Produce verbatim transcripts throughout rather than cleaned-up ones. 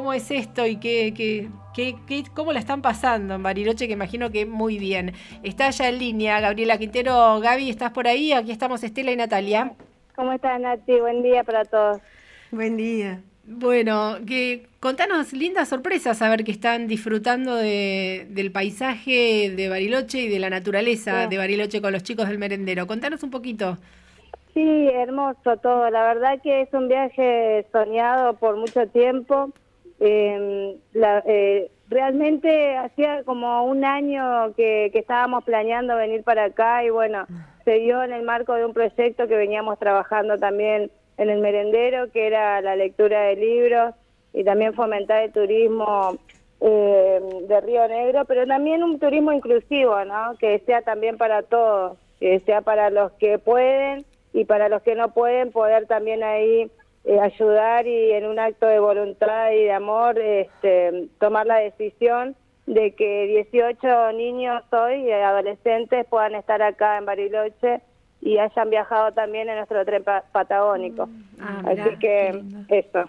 cómo es esto y qué, qué, qué, qué, cómo la están pasando en Bariloche, que imagino que muy bien. Está ya en línea Gabriela Quintero. Gaby, ¿estás por ahí? Aquí estamos Estela y Natalia. ¿Cómo estás, Nati? Buen día para todos. Buen día. Bueno, que contanos lindas sorpresas, a ver que están disfrutando de, del paisaje de Bariloche y de la naturaleza Sí. de Bariloche con los chicos del merendero. Contanos un poquito. Sí, hermoso todo. La verdad que es un viaje soñado por mucho tiempo. Eh, la, eh, realmente hacía como un año que, que estábamos planeando venir para acá y bueno, se dio en el marco de un proyecto que veníamos trabajando también en el merendero, que era la lectura de libros y también fomentar el turismo eh, de Río Negro, pero también un turismo inclusivo, ¿no? Que sea también para todos, que sea para los que pueden y para los que no pueden poder también ahí eh, ayudar y en un acto de voluntad y de amor este, tomar la decisión de que dieciocho niños hoy y adolescentes puedan estar acá en Bariloche y hayan viajado también en nuestro tren pa patagónico. Ah, Así mirá, que eso.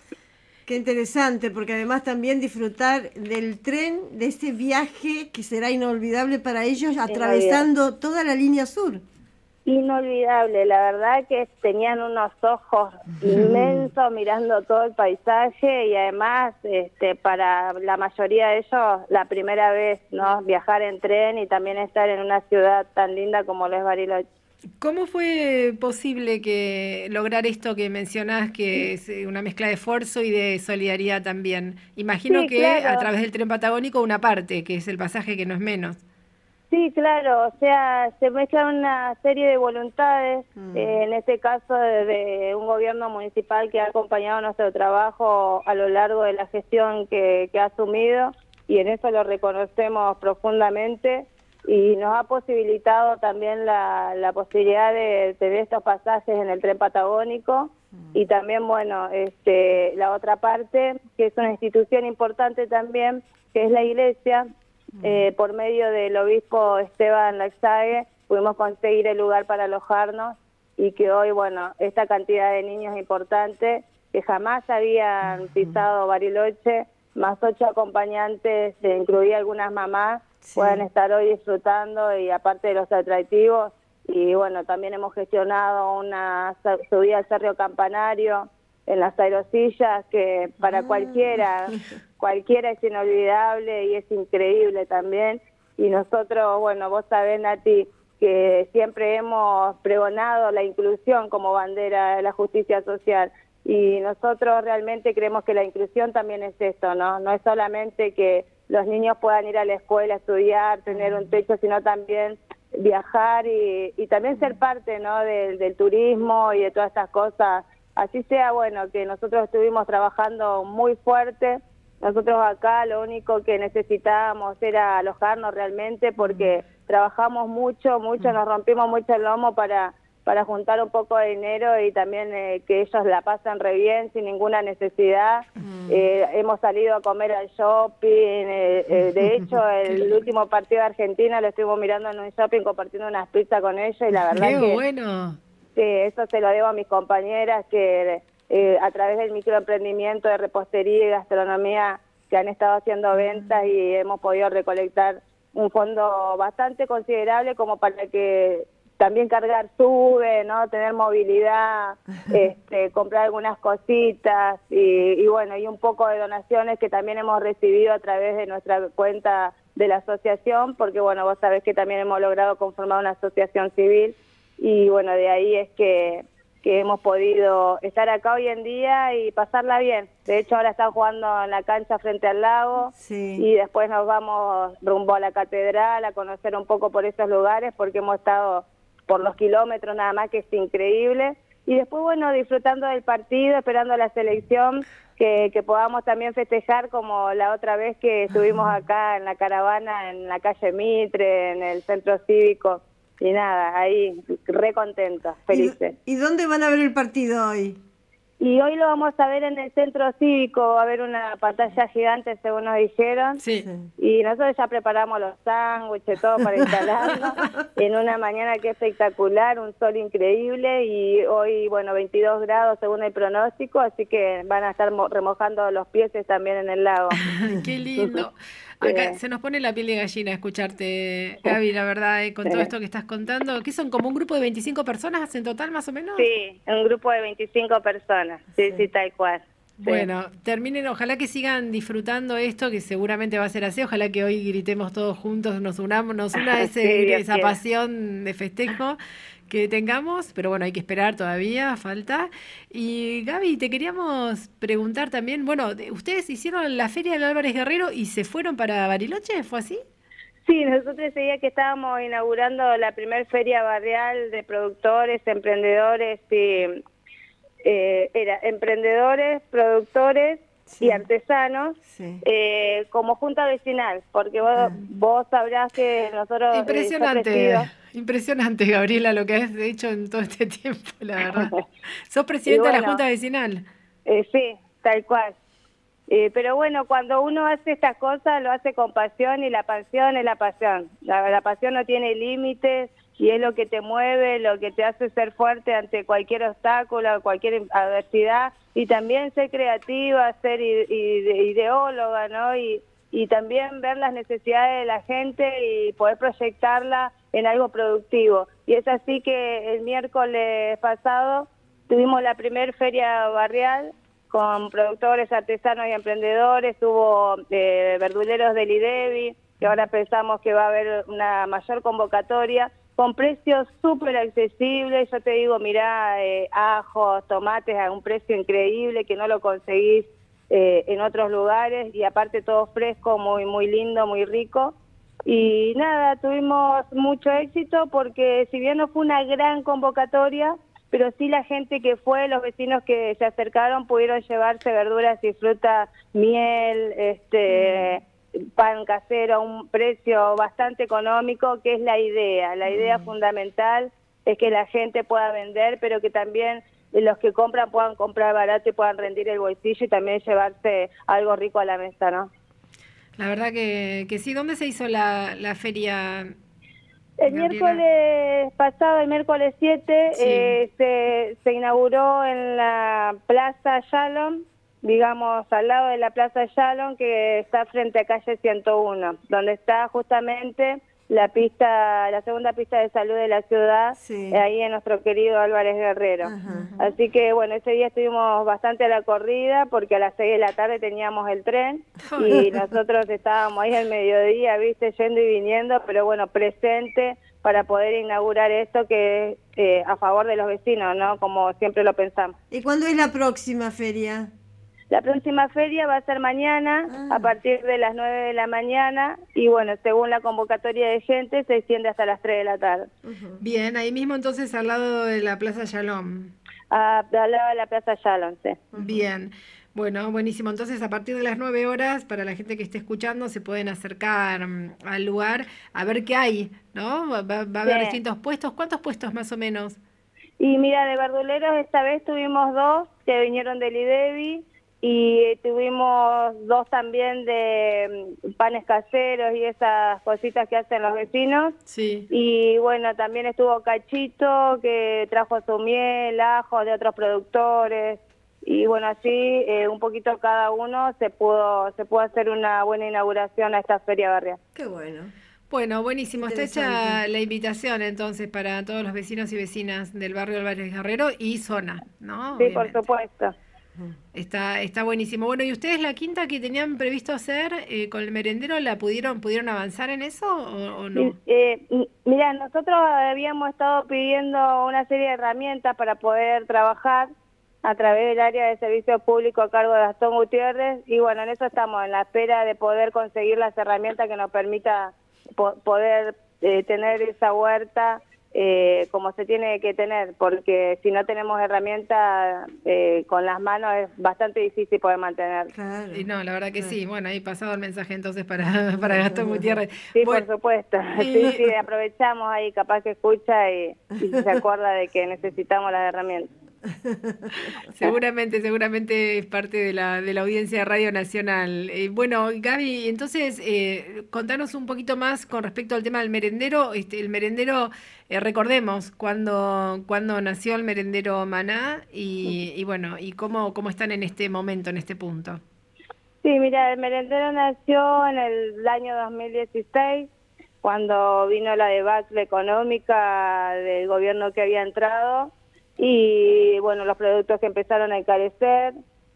Qué interesante, porque además también disfrutar del tren, de este viaje que será inolvidable para ellos, atravesando toda la línea sur. Inolvidable, la verdad que tenían unos ojos inmensos mirando todo el paisaje y además este, para la mayoría de ellos la primera vez, ¿no? Viajar en tren y también estar en una ciudad tan linda como lo es Bariloche. ¿Cómo fue posible que lograr esto que mencionás, que es una mezcla de esfuerzo y de solidaridad también? Imagino Sí, que claro. a través del tren patagónico una parte, que es el pasaje que no es menos. Sí, claro, o sea, se mezclan una serie de voluntades, mm. eh, en este caso de, de un gobierno municipal que ha acompañado nuestro trabajo a lo largo de la gestión que, que ha asumido y en eso lo reconocemos profundamente y nos ha posibilitado también la, la posibilidad de tener estos pasajes en el tren patagónico mm. y también, bueno, este, la otra parte, que es una institución importante también, que es la iglesia. Eh, por medio del obispo Esteban Laxague pudimos conseguir el lugar para alojarnos y que hoy, bueno, esta cantidad de niños importante que jamás habían pisado Bariloche, más ocho acompañantes, eh, incluía algunas mamás, sí. puedan estar hoy disfrutando y aparte de los atractivos. Y bueno, también hemos gestionado una subida al Cerro Campanario en las aerosillas que para ah. cualquiera... Cualquiera es inolvidable y es increíble también. Y nosotros, bueno, vos sabés, Nati, que siempre hemos pregonado la inclusión como bandera de la justicia social. Y nosotros realmente creemos que la inclusión también es esto, ¿no? No es solamente que los niños puedan ir a la escuela, estudiar, tener un techo, sino también viajar y, y también ser parte, ¿no? del, del turismo y de todas estas cosas. Así sea, bueno, que nosotros estuvimos trabajando muy fuerte. Nosotros acá lo único que necesitábamos era alojarnos realmente porque mm. trabajamos mucho, mucho, mm. nos rompimos mucho el lomo para, para juntar un poco de dinero y también eh, que ellos la pasen re bien sin ninguna necesidad. Mm. Eh, hemos salido a comer al shopping, eh, eh, de hecho el último partido de Argentina lo estuvimos mirando en un shopping compartiendo unas pizzas con ellos y la verdad ¡Qué que... bueno! Sí, eso se lo debo a mis compañeras que... Eh, a través del microemprendimiento de repostería y gastronomía que han estado haciendo ventas y hemos podido recolectar un fondo bastante considerable como para que también cargar sube, ¿no? Tener movilidad, este, comprar algunas cositas y, y bueno, y un poco de donaciones que también hemos recibido a través de nuestra cuenta de la asociación, porque bueno, vos sabés que también hemos logrado conformar una asociación civil y bueno, de ahí es que que hemos podido estar acá hoy en día y pasarla bien. De hecho, ahora están jugando en la cancha frente al lago sí. y después nos vamos rumbo a la catedral a conocer un poco por esos lugares porque hemos estado por los kilómetros nada más, que es increíble. Y después, bueno, disfrutando del partido, esperando la selección, que, que podamos también festejar como la otra vez que estuvimos acá en la caravana, en la calle Mitre, en el centro cívico. Y nada, ahí re contentos, felices. ¿Y, ¿Y dónde van a ver el partido hoy? Y hoy lo vamos a ver en el centro cívico, va a haber una pantalla gigante según nos dijeron. Sí. Y nosotros ya preparamos los sándwiches, todo para instalarlo. En una mañana que es espectacular, un sol increíble y hoy, bueno, veintidós grados según el pronóstico, así que van a estar remojando los pies también en el lago. Qué lindo. Acá se nos pone la piel de gallina escucharte, Gaby, la verdad, eh, con todo esto que estás contando. ¿Qué son, como un grupo de veinticinco personas en total, más o menos? Sí, un grupo de veinticinco personas, sí, sí, sí tal cual. Bueno, terminen, ojalá que sigan disfrutando esto, que seguramente va a ser así. Ojalá que hoy gritemos todos juntos, nos unamos, nos una ese, sí, esa quiera. pasión de festejo que tengamos, pero bueno, hay que esperar todavía, falta. Y Gaby, te queríamos preguntar también, bueno, ustedes hicieron la feria del Álvarez Guerrero y se fueron para Bariloche, ¿fue así? Sí, nosotros ese día que estábamos inaugurando la primer feria barrial de productores, emprendedores y... Eh, era emprendedores, productores sí. y artesanos sí. eh, como junta vecinal, porque vos, ah. vos sabrás que nosotros... Impresionante, eh, impresionante, Gabriela, lo que has hecho en todo este tiempo, la verdad. ¿Sos presidenta bueno, de la junta vecinal? Eh, sí, tal cual. Eh, pero bueno, cuando uno hace estas cosas, lo hace con pasión y la pasión es la pasión. La, la pasión no tiene límites. Y es lo que te mueve, lo que te hace ser fuerte ante cualquier obstáculo, cualquier adversidad, y también ser creativa, ser ideóloga, ¿no? Y, y también ver las necesidades de la gente y poder proyectarla en algo productivo. Y es así que el miércoles pasado tuvimos la primer feria barrial con productores, artesanos y emprendedores, hubo eh, verduleros del IDEBI, que ahora pensamos que va a haber una mayor convocatoria, con precios súper accesibles. Yo te digo, mirá, eh, ajos, tomates a un precio increíble que no lo conseguís eh, en otros lugares, y aparte todo fresco, muy muy lindo, muy rico. Y nada, tuvimos mucho éxito porque si bien no fue una gran convocatoria, pero sí la gente que fue, los vecinos que se acercaron pudieron llevarse verduras y fruta, miel, este... Mm. pan casero a un precio bastante económico, que es la idea. La idea mm. fundamental es que la gente pueda vender, pero que también los que compran puedan comprar barato y puedan rendir el bolsillo y también llevarse algo rico a la mesa, ¿no? La verdad que, que sí. ¿Dónde se hizo la, la feria? El Gabriela? Miércoles pasado, el miércoles siete, sí. eh, se, se inauguró en la Plaza Shalom, digamos, al lado de la Plaza Shalom, que está frente a calle ciento uno, donde está justamente la pista, la segunda pista de salud de la ciudad, sí. ahí en nuestro querido Álvarez Guerrero. Ajá. Así que, bueno, ese día estuvimos bastante a la corrida, porque a las seis de la tarde teníamos el tren, y nosotros estábamos ahí al mediodía, viste, yendo y viniendo, pero bueno, presente para poder inaugurar esto que es eh, a favor de los vecinos, ¿no? Como siempre lo pensamos. ¿Y cuándo es la próxima feria? La próxima feria va a ser mañana, ah. a partir de las nueve de la mañana, y bueno, según la convocatoria de gente, se extiende hasta las tres de la tarde. Uh-huh. Bien, ahí mismo entonces al lado de la Plaza Shalom. Ah, al lado de la Plaza Shalom, sí. Uh-huh. Bien, bueno, buenísimo. Entonces a partir de las nueve horas, para la gente que esté escuchando, se pueden acercar um, al lugar a ver qué hay, ¿no? Va, va, va a haber sí. distintos puestos. ¿Cuántos puestos más o menos? Y mira, de verduleros esta vez tuvimos dos que vinieron del IDEBI, y tuvimos dos también de panes caseros y esas cositas que hacen los vecinos. Sí. Y bueno, también estuvo Cachito, que trajo su miel, ajo de otros productores. Y bueno, así eh, un poquito cada uno se pudo se pudo hacer una buena inauguración a esta feria barrial. Qué bueno. Bueno, buenísimo. Está hecha la invitación entonces para todos los vecinos y vecinas del barrio Álvarez Guerrero y zona, ¿no? Sí, obviamente. Por supuesto. Está está buenísimo. Bueno, ¿y ustedes la quinta que tenían previsto hacer eh, con el merendero, la pudieron pudieron avanzar en eso o, o no? Eh, mira, nosotros habíamos estado pidiendo una serie de herramientas para poder trabajar a través del área de servicio público a cargo de Gastón Gutiérrez, y bueno, en eso estamos, en la espera de poder conseguir las herramientas que nos permita po poder eh, tener esa huerta Eh, como se tiene que tener, porque si no tenemos herramientas eh, con las manos es bastante difícil poder mantener. Claro. Y no, la verdad que sí. Bueno, ahí pasado el mensaje entonces para, para Gastón Gutiérrez. Sí, bueno, por supuesto. Y... Sí, sí, aprovechamos ahí, capaz que escucha y, y se acuerda de que necesitamos las herramientas. Seguramente, seguramente es parte de la, de la audiencia de Radio Nacional. Eh, bueno, Gaby, entonces, eh, contanos un poquito más con respecto al tema del merendero. Este, el merendero, eh, recordemos cuándo cuando nació el merendero Maná y, y bueno, y cómo, cómo están en este momento, en este punto. Sí, mira, el merendero nació en el año dos mil dieciséis, cuando vino la debacle económica del gobierno que había entrado y, bueno, los productos que empezaron a encarecer,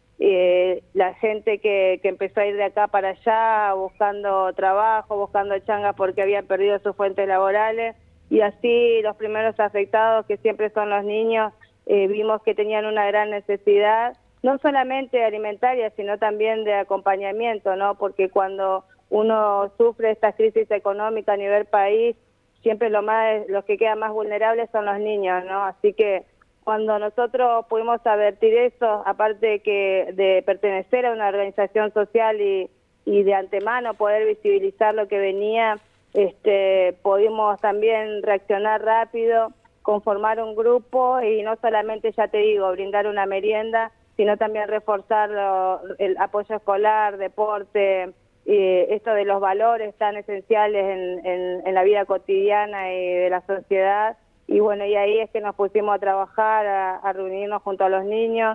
eh, la gente que, que empezó a ir de acá para allá buscando trabajo, buscando changas porque habían perdido sus fuentes laborales, y así los primeros afectados, que siempre son los niños, eh, vimos que tenían una gran necesidad, no solamente alimentaria, sino también de acompañamiento, ¿no? Porque cuando uno sufre esta crisis económica a nivel país, siempre lo más, los que quedan más vulnerables son los niños, ¿no? Así que cuando nosotros pudimos advertir eso, aparte de que de pertenecer a una organización social y, y de antemano poder visibilizar lo que venía, este, pudimos también reaccionar rápido, conformar un grupo y no solamente, ya te digo, brindar una merienda, sino también reforzar lo, el apoyo escolar, deporte, eh, esto de los valores tan esenciales en, en, en la vida cotidiana y de la sociedad. Y bueno, y ahí es que nos pusimos a trabajar, a, a reunirnos junto a los niños,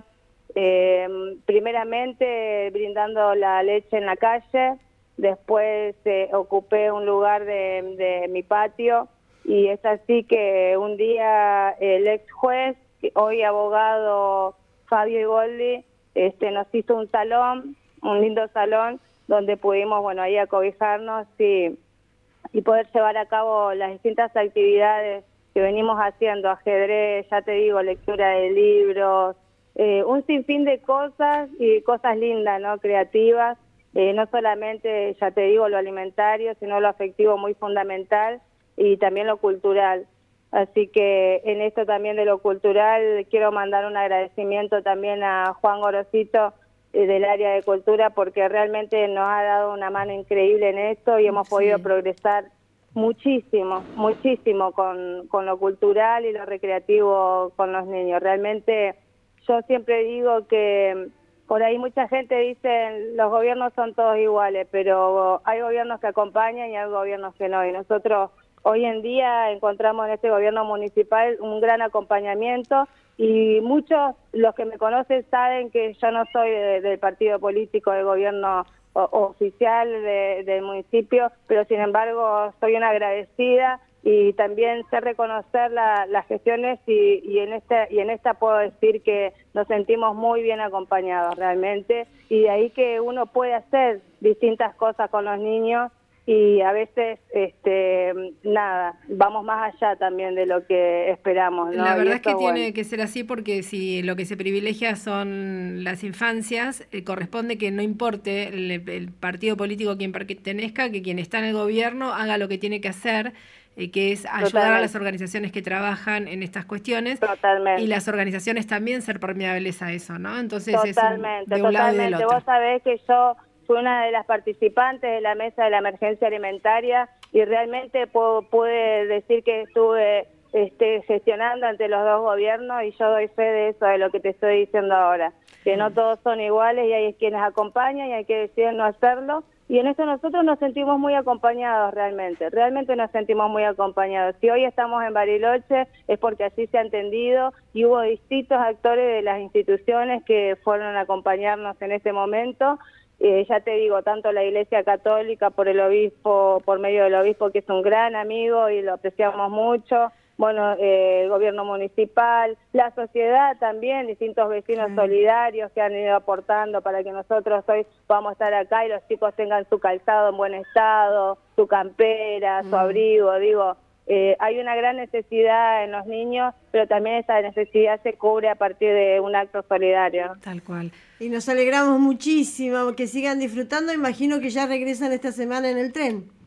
eh, primeramente brindando la leche en la calle, después eh, ocupé un lugar de, de mi patio, y es así que un día el ex juez, hoy abogado Fabio Igoldi, este, nos hizo un salón, un lindo salón, donde pudimos, bueno, ahí acobijarnos y, y poder llevar a cabo las distintas actividades que venimos haciendo, ajedrez, ya te digo, lectura de libros, eh, un sinfín de cosas y cosas lindas, ¿no? Creativas, eh, no solamente, ya te digo, lo alimentario, sino lo afectivo muy fundamental y también lo cultural. Así que en esto también de lo cultural quiero mandar un agradecimiento también a Juan Gorosito eh, del área de cultura, porque realmente nos ha dado una mano increíble en esto y hemos sí. podido progresar muchísimo, muchísimo con, con lo cultural y lo recreativo con los niños. Realmente yo siempre digo que por ahí mucha gente dice los gobiernos son todos iguales, pero hay gobiernos que acompañan y hay gobiernos que no, y nosotros hoy en día encontramos en este gobierno municipal un gran acompañamiento, y muchos, los que me conocen, saben que yo no soy de, del partido político del gobierno o, oficial de, del municipio, pero sin embargo soy una agradecida y también sé reconocer la, las gestiones y, y, en esta, y en esta puedo decir que nos sentimos muy bien acompañados realmente, y de ahí que uno puede hacer distintas cosas con los niños. Y a veces, este, nada, vamos más allá también de lo que esperamos, ¿no? La verdad es que bueno. tiene que ser así, porque si lo que se privilegia son las infancias, eh, corresponde que no importe el, el partido político a quien pertenezca, que quien está en el gobierno haga lo que tiene que hacer, eh, que es ayudar Totalmente. a las organizaciones que trabajan en estas cuestiones. Totalmente. Y las organizaciones también ser permeables a eso, ¿no? Entonces Totalmente, es un, de un lado y del otro. Vos sabés que yo fui una de las participantes de la mesa de la emergencia alimentaria y realmente puedo, pude decir que estuve este, gestionando ante los dos gobiernos, y yo doy fe de eso, de lo que te estoy diciendo ahora, que no todos son iguales y hay quienes acompañan y hay que decidir no hacerlo, y en esto nosotros nos sentimos muy acompañados realmente, realmente nos sentimos muy acompañados. Si hoy estamos en Bariloche es porque así se ha entendido y hubo distintos actores de las instituciones que fueron a acompañarnos en este momento. Eh, ya te digo, tanto la Iglesia Católica por el obispo, por medio del obispo, que es un gran amigo y lo apreciamos mucho, bueno, eh, el gobierno municipal, la sociedad también, distintos vecinos mm. solidarios que han ido aportando para que nosotros hoy podamos estar acá y los chicos tengan su calzado en buen estado, su campera, mm. su abrigo, digo, eh, hay una gran necesidad en los niños, pero también esa necesidad se cubre a partir de un acto solidario. Tal cual. Y nos alegramos muchísimo que sigan disfrutando. Imagino que ya regresan esta semana en el tren.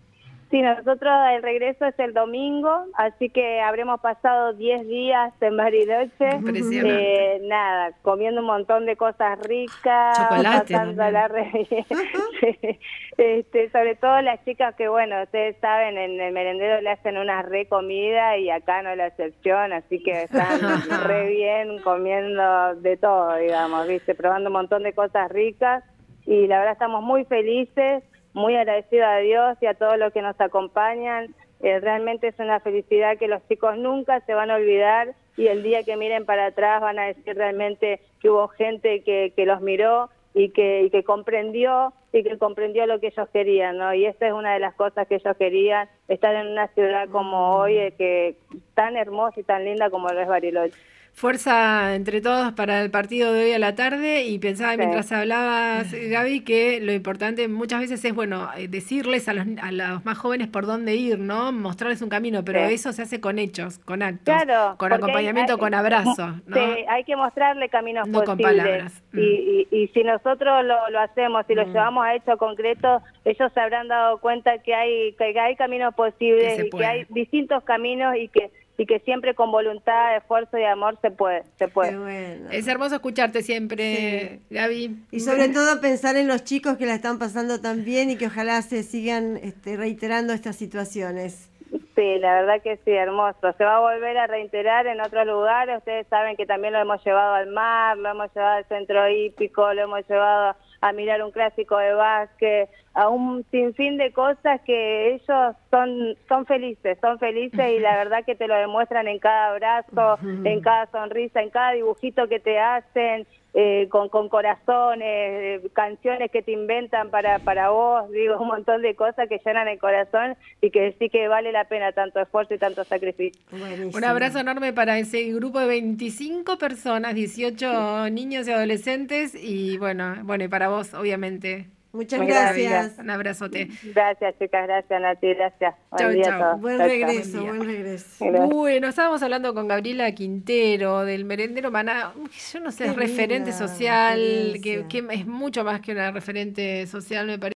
Sí, nosotros el regreso es el domingo, así que habremos pasado diez días en Bariloche. Impresionante. Eh, nada, comiendo un montón de cosas ricas, Chocolate pasándola re bien. Sí. Este, sobre todo las chicas que, bueno, ustedes saben, en el merendero le hacen una re comida y acá no la excepción, así que están re bien comiendo de todo, digamos, ¿viste? Probando un montón de cosas ricas y la verdad estamos muy felices. Muy agradecida a Dios y a todos los que nos acompañan. Eh, realmente es una felicidad que los chicos nunca se van a olvidar y el día que miren para atrás van a decir realmente que hubo gente que, que los miró y que, y que comprendió y que comprendió lo que ellos querían, ¿no? Y esta es una de las cosas que ellos querían, estar en una ciudad como hoy, eh, que tan hermosa y tan linda como lo es Bariloche. Fuerza entre todos para el partido de hoy a la tarde y pensaba Sí. mientras hablabas, Gaby, que lo importante muchas veces es, bueno, eh, decirles a los, a los más jóvenes por dónde ir, ¿no? Mostrarles un camino, pero Sí. eso se hace con hechos, con actos, Claro, con porque acompañamiento, hay- hay- con abrazos, ¿no? Sí, hay que mostrarle caminos No con posibles. palabras. Mm. Y, y, y si nosotros lo, lo hacemos, si lo Mm. llevamos a hechos concretos, ellos se habrán dado cuenta que hay que hay caminos Que posibles se y puede. que hay distintos caminos y que y que siempre con voluntad, esfuerzo y amor se puede, se puede. Qué bueno. Es hermoso escucharte siempre, Gaby. Y sobre todo pensar en los chicos que la están pasando tan bien y que ojalá se sigan este, reiterando estas situaciones. Sí, la verdad que sí, hermoso. Se va a volver a reiterar en otros lugares. Ustedes saben que también lo hemos llevado al mar, lo hemos llevado al centro hípico, lo hemos llevado a mirar un clásico de básquet, a un sinfín de cosas que ellos son son felices, son felices y la verdad que te lo demuestran en cada abrazo, en cada sonrisa, en cada dibujito que te hacen. Eh, con, con corazones, eh, canciones que te inventan para, para vos, digo, un montón de cosas que llenan el corazón y que sí que vale la pena tanto esfuerzo y tanto sacrificio. Buenísimo. Un abrazo enorme para ese grupo de veinticinco personas, dieciocho niños y adolescentes y bueno, bueno, y para vos, obviamente. Muchas Gracias. gracias. Un abrazote. Gracias, chicas, gracias, Nati, gracias. Buen Chau, día chau. a todos. Buen Chau, chau. regreso, Buen día. buen regreso. Gracias. Bueno, estábamos hablando con Gabriela Quintero del merendero Maná. Yo no sé, Qué es referente linda social, que, experiencia. que es mucho más que una referente social, me parece.